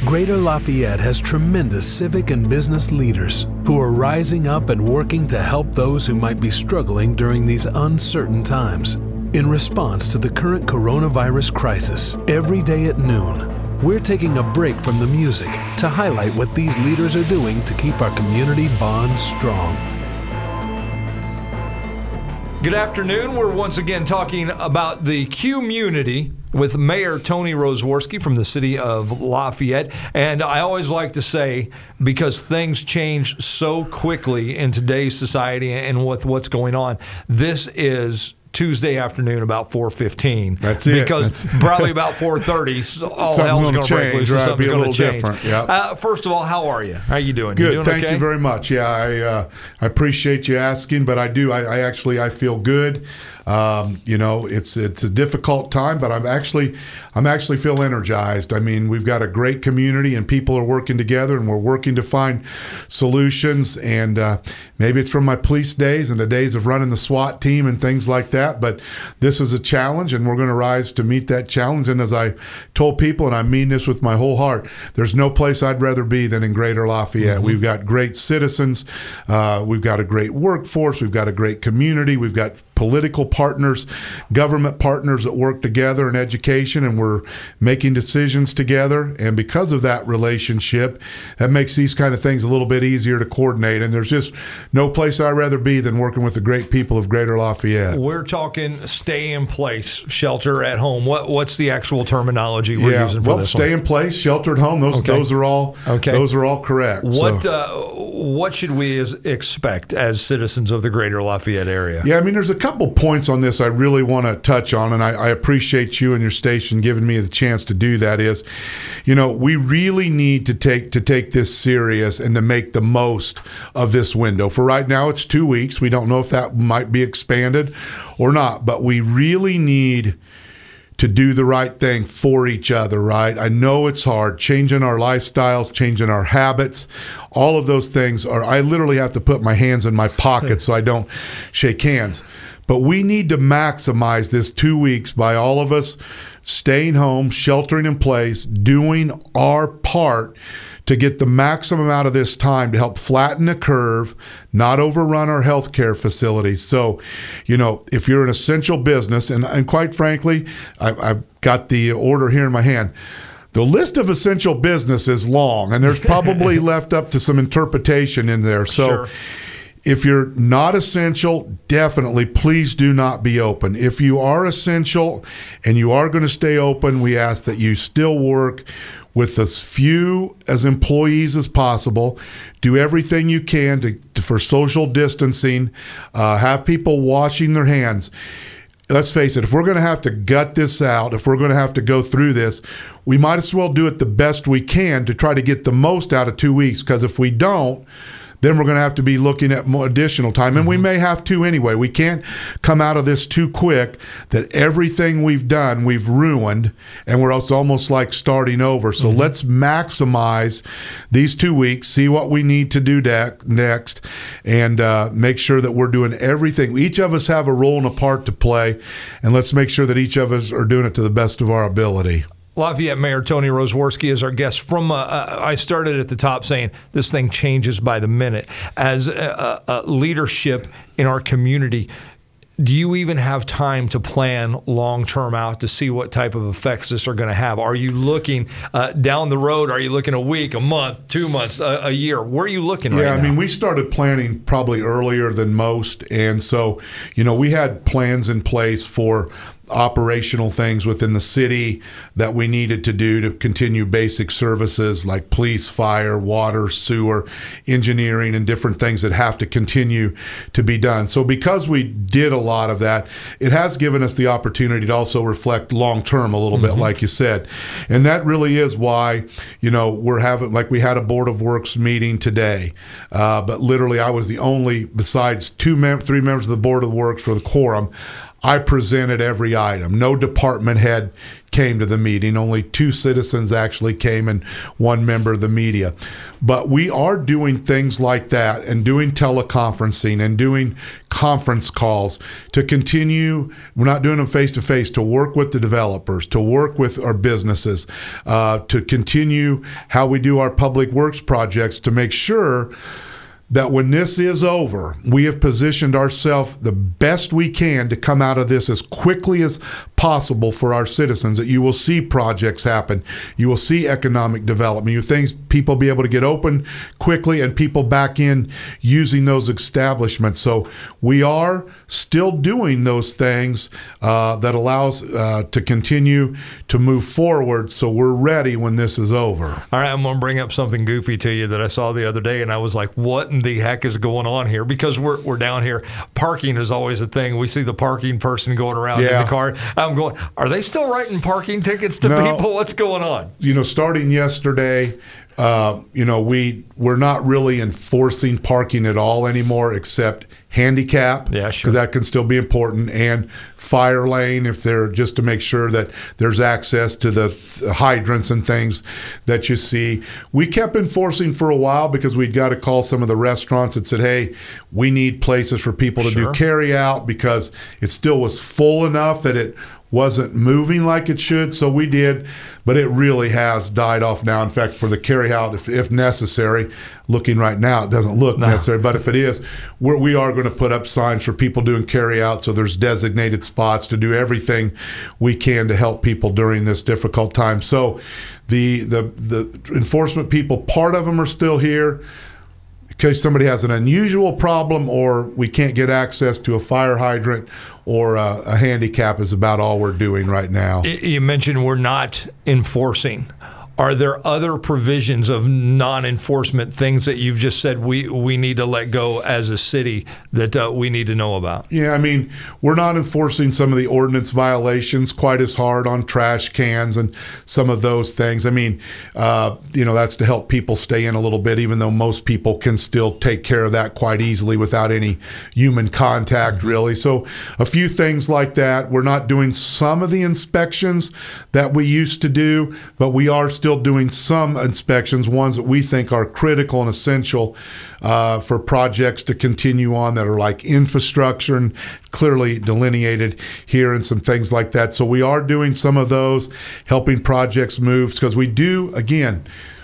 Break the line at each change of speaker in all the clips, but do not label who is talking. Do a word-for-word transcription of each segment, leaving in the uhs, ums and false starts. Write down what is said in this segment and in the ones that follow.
Greater Lafayette has tremendous civic and business leaders who are rising up and working to help those who might be struggling during these uncertain times. In response to the current coronavirus crisis, every day at noon, we're taking a break from the music to highlight what these leaders are doing to keep our community bonds strong.
Good afternoon. We're once again talking about the Q-munity with Mayor Tony Rosworski from the city of Lafayette. And I always like to say, because things change so quickly in today's society and with what's going on, this is Tuesday afternoon about four fifteen.
That's it.
Because
That's
probably about four thirty, all hell's going to break loose.
Right?
Something's
Be a
going to
little
change.
different. Yep.
Uh, first of all, how are you? How are you doing?
Good.
You doing
Thank
okay?
you very much. Yeah, I uh, I appreciate you asking, but I do. I, I actually I feel good. Um, you know, it's it's a difficult time, but I'm actually I'm actually feel energized. I mean, we've got a great community, and people are working together, and we're working to find solutions. And uh, maybe it's from my police days and the days of running the SWAT team and things like that. But this is a challenge, and we're going to rise to meet that challenge. And as I told people, and I mean this with my whole heart, there's no place I'd rather be than in Greater Lafayette. Mm-hmm. We've got great citizens. Uh, we've got a great workforce. We've got a great community. We've got political partners, government partners that work together in education, and we're making decisions together. And because of that relationship, that makes these kind of things a little bit easier to coordinate. And there's just no place I'd rather be than working with the great people of Greater Lafayette.
We're talking stay in place, shelter at home. What What's the actual terminology we're
yeah,
using for
well,
this
stay
one?
in place, shelter at home. Those
okay.
those are all
okay.
those are all correct.
What
so.
uh, what should we as expect as citizens of the Greater Lafayette area?
Yeah, I mean, there's a couple points on this I really want to touch on, and I, I appreciate you and your station giving me the chance to do that. Is, you know, we really need to take to take this serious and to make the most of this window. For right now, it's two weeks. We don't know if that might be expanded or not, but we really need to do the right thing for each other, right? I know it's hard, changing our lifestyles, changing our habits, all of those things are, I literally have to put my hands in my pockets so I don't shake hands. But we need to maximize this two weeks by all of us staying home, sheltering in place, doing our part to get the maximum out of this time to help flatten the curve, not overrun our healthcare facilities. So, you know, if you're an essential business, and, and quite frankly, I, I've got the order here in my hand. The list of essential business is long, and there's probably left up to some interpretation in there. So
sure.
If you're not essential, definitely please do not be open. If you are essential and you are going to stay open, we ask that you still work with as few as employees as possible. Do everything you can to, to for social distancing. Uh, have people washing their hands. Let's face it, if we're going to have to gut this out, if we're going to have to go through this, we might as well do it the best we can to try to get the most out of two weeks. Because if we don't, then we're going to have to be looking at more additional time. And we may have to anyway. We can't come out of this too quick that everything we've done, we've ruined, and we're also almost like starting over. So mm-hmm. let's maximize these two weeks, see what we need to do de- next, and uh, make sure that we're doing everything. Each of us have a role and a part to play, and let's make sure that each of us are doing it to the best of our ability.
Lafayette Mayor Tony Rosworski is our guest. From uh, uh, I started at the top saying this thing changes by the minute. As a, a, a leadership in our community, do you even have time to plan long-term out to see what type of effects this are going to have? Are you looking uh, down the road? Are you looking a week, a month, two months, a, a year? Where are you looking right
yeah,
now?
Yeah, I mean, we started planning probably earlier than most. And so, you know, we had plans in place for operational things within the city that we needed to do to continue basic services like police, fire, water, sewer, engineering, and different things that have to continue to be done. So because we did a lot of that, it has given us the opportunity to also reflect long-term a little mm-hmm. bit, like you said. And that really is why, you know, we're having, like we had a Board of Works meeting today, uh, but literally I was the only, besides two, mem- three members of the Board of Works for the quorum, I presented every item. No department head came to the meeting. Only two citizens actually came and one member of the media. But we are doing things like that and doing teleconferencing and doing conference calls to continue. We're not doing them face-to-face, to work with the developers, to work with our businesses, uh, to continue how we do our public works projects to make sure that when this is over, we have positioned ourselves the best we can to come out of this as quickly as possible for our citizens, that you will see projects happen. You will see economic development. You think people be able to get open quickly and people back in using those establishments. So we are still doing those things uh, that allows uh, to continue to move forward, so we're ready when this is over.
All right, I'm going to bring up something goofy to you that I saw the other day, and I was like, what in the heck is going on here? Because we're we're down here. Parking is always a thing. We see the parking person going around
yeah.
in the car. I'm going, are they still writing parking tickets to
no,
people? What's going on?
You know, starting yesterday, uh, you know, we, we're not really enforcing parking at all anymore, except handicap,
yeah,
because
sure.
that can still be important, and fire lane if they're just to make sure that there's access to the hydrants and things that you see. We kept enforcing for a while because we'd got to call some of the restaurants and said, hey, we need places for people to
sure.
do carry out, because it still was full enough that it wasn't moving like it should, so we did, but it really has died off now. In fact, for the carry out, if, if necessary, looking right now, it doesn't look no. necessary, but if it is, we're, we are going to put up signs for people doing carry out, so there's designated spots to do everything we can to help people during this difficult time. So the the the enforcement people, part of them are still here in case somebody has an unusual problem or we can't get access to a fire hydrant or a, a handicap is about all we're doing right now.
You mentioned we're not enforcing. Are there other provisions of non-enforcement, things that you've just said we, we need to let go as a city that uh, we need to know about?
Yeah, I mean, we're not enforcing some of the ordinance violations quite as hard on trash cans and some of those things. I mean, uh, you know, that's to help people stay in a little bit, even though most people can still take care of that quite easily without any human contact, really. So a few things like that. We're not doing some of the inspections that we used to do, but we are still doing some inspections, ones that we think are critical and essential uh, for projects to continue on that are like infrastructure and clearly delineated here and some things like that. So we are doing some of those, helping projects move, because we do, again,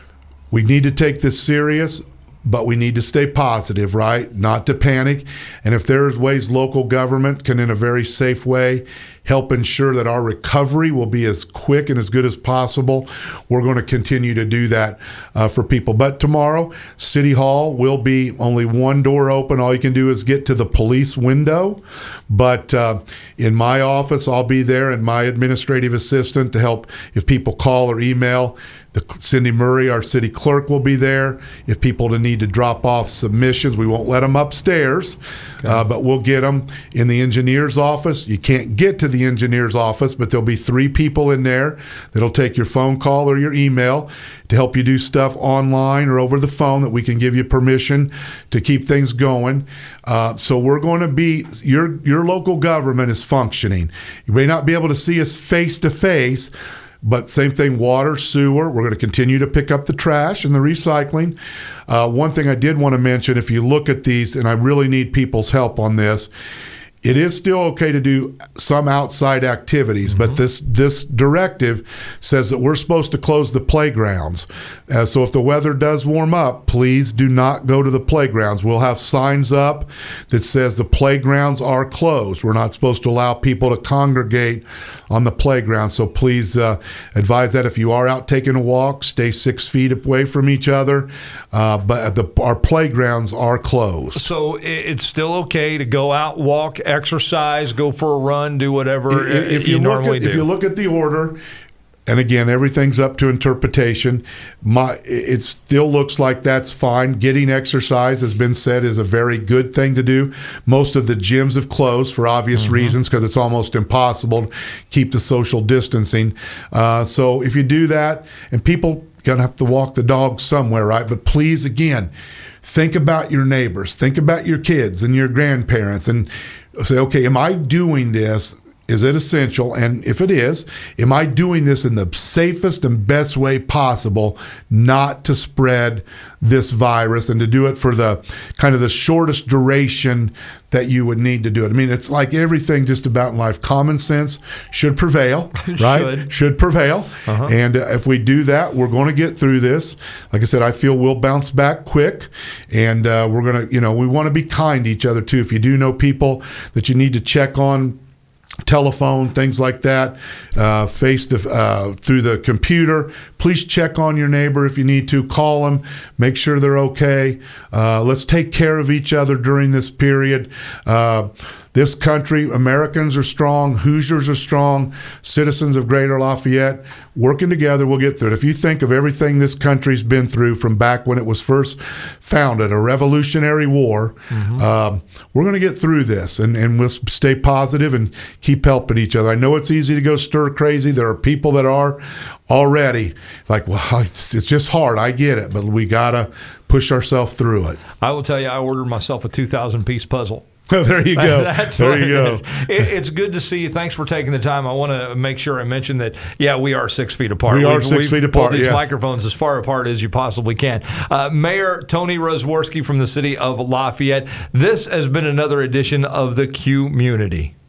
we need to take this serious, but we need to stay positive, right? Not to panic. And if there's ways local government can, in a very safe way, help ensure that our recovery will be as quick and as good as possible, we're going to continue to do that uh, for people. But tomorrow, City Hall will be only one door open. All you can do is get to the police window. But uh, in my office, I'll be there, and my administrative assistant to help if people call or email. The Cindy Murray, our city clerk, will be there. If people need to drop off submissions, we won't let them upstairs, okay. uh, but we'll get them in the engineer's office. You can't get to the engineer's office, but there'll be three people in there that'll take your phone call or your email to help you do stuff online or over the phone that we can give you permission to keep things going. Uh, so we're going to be, your your local government is functioning. You may not be able to see us face to face, but same thing, water, sewer. We're going to continue to pick up the trash and the recycling. Uh, one thing I did want to mention, if you look at these, and I really need people's help on this, it is still okay to do some outside activities, mm-hmm. but this this directive says that we're supposed to close the playgrounds. Uh, so if the weather does warm up, please do not go to the playgrounds. We'll have signs up that says the playgrounds are closed. We're not supposed to allow people to congregate on the playground. So please uh, advise that if you are out taking a walk, stay six feet away from each other. Uh, but the, our playgrounds are closed.
So it's still okay to go out, walk, exercise, go for a run, do whatever
if, if you,
you
look
normally
at,
do.
If you look at the order, and again, everything's up to interpretation, my, it still looks like that's fine. Getting exercise, has been said, is a very good thing to do. Most of the gyms have closed for obvious mm-hmm. reasons, because it's almost impossible to keep the social distancing. Uh, so if you do that, and people going to have to walk the dog somewhere, right? But please, again, think about your neighbors, think about your kids and your grandparents, and say, okay, am I doing this? Is it essential? And if it is, am I doing this in the safest and best way possible not to spread this virus and to do it for the kind of the shortest duration that you would need to do it? I mean, it's like everything just about in life. Common sense should prevail, right?
should.
should prevail.
Uh-huh.
And uh, if we do that, we're going to get through this. Like I said, I feel we'll bounce back quick. And uh, we're going to, you know, we want to be kind to each other too. If you do know people that you need to check on, telephone, things like that, uh, face to uh, through the computer. Please check on your neighbor if you need to. Call them, make sure they're okay. Uh, let's take care of each other during this period. Uh, this country, Americans are strong, Hoosiers are strong, citizens of Greater Lafayette, working together, we'll get through it. If you think of everything this country's been through from back when it was first founded, a revolutionary war, mm-hmm. um, we're going to get through this, and, and we'll stay positive and keep helping each other. I know it's easy to go stir crazy. There are people that are already like, well, it's, it's just hard. I get it, but we got to push ourselves through it.
I will tell you, I ordered myself a two thousand piece puzzle.
There you go.
That's
there
what
you
it
go.
is. It, it's good to see you. Thanks for taking the time. I want to make sure I mention that, yeah, we are six feet apart.
We are
we've,
six
we've
feet apart,
pulled these
yes.
microphones as far apart as you possibly can. Uh, Mayor Tony Rosworski from the city of Lafayette. This has been another edition of the Q-Munity.